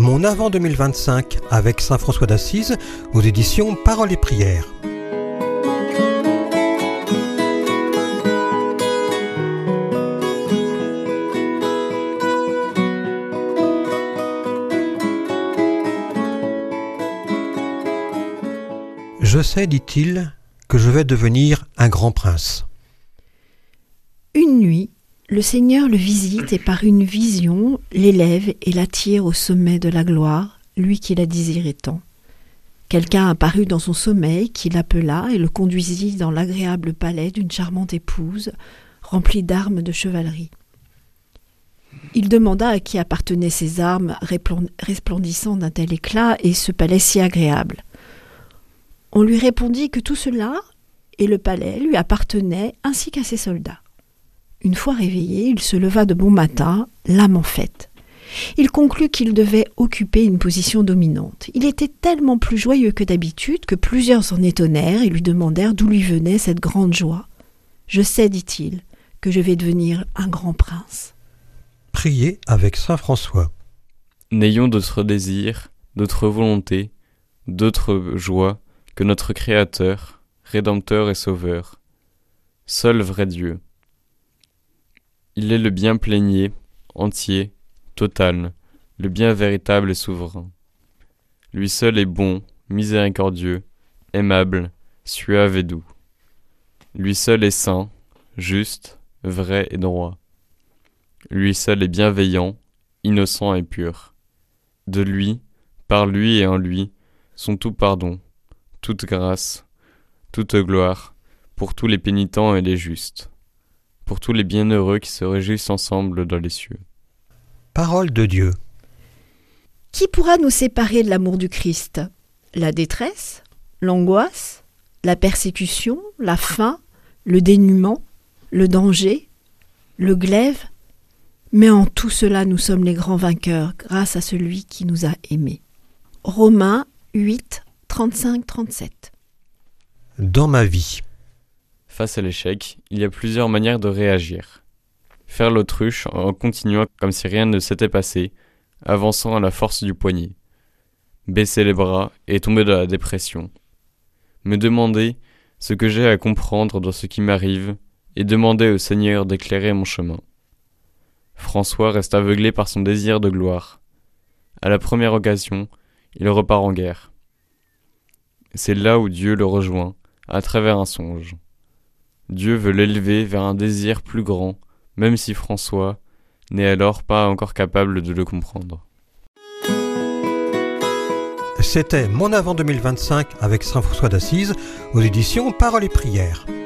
Mon Avant 2025 avec Saint François d'Assise aux éditions Paroles et Prières. Je sais, dit-il, que je vais devenir un grand prince. Une nuit, le Seigneur le visite et par une vision l'élève et l'attire au sommet de la gloire, lui qui la désirait tant. Quelqu'un apparut dans son sommeil qui l'appela et le conduisit dans l'agréable palais d'une charmante épouse, remplie d'armes de chevalerie. Il demanda à qui appartenaient ces armes resplendissant d'un tel éclat et ce palais si agréable. On lui répondit que tout cela et le palais lui appartenaient ainsi qu'à ses soldats. Une fois réveillé, il se leva de bon matin, l'âme en fête. Il conclut qu'il devait occuper une position dominante. Il était tellement plus joyeux que d'habitude que plusieurs s'en étonnèrent et lui demandèrent d'où lui venait cette grande joie. « Je sais, dit-il, que je vais devenir un grand prince. » Priez avec Saint François. N'ayons d'autres désirs, d'autres volontés, d'autres joies que notre Créateur, Rédempteur et Sauveur, seul vrai Dieu. Il est le bien plénier, entier, total, le bien véritable et souverain. Lui seul est bon, miséricordieux, aimable, suave et doux. Lui seul est saint, juste, vrai et droit. Lui seul est bienveillant, innocent et pur. De lui, par lui et en lui, sont tout pardon, toute grâce, toute gloire, pour tous les pénitents et les justes, pour tous les bienheureux qui se réjouissent ensemble dans les cieux. Parole de Dieu. Qui pourra nous séparer de l'amour du Christ ? La détresse ? L'angoisse ? La persécution ? La faim ? Le dénuement ? Le danger ? Le glaive ? Mais en tout cela, nous sommes les grands vainqueurs grâce à celui qui nous a aimés. Romains 8, 35-37. Dans ma vie. Face à l'échec, il y a plusieurs manières de réagir. Faire l'autruche en continuant comme si rien ne s'était passé, avançant à la force du poignet. Baisser les bras et tomber dans la dépression. Me demander ce que j'ai à comprendre dans ce qui m'arrive et demander au Seigneur d'éclairer mon chemin. François reste aveuglé par son désir de gloire. À la première occasion, il repart en guerre. C'est là où Dieu le rejoint, à travers un songe. Dieu veut l'élever vers un désir plus grand, même si François n'est alors pas encore capable de le comprendre. C'était Mon Avant 2025 avec Saint François d'Assise aux éditions Paroles et Prières.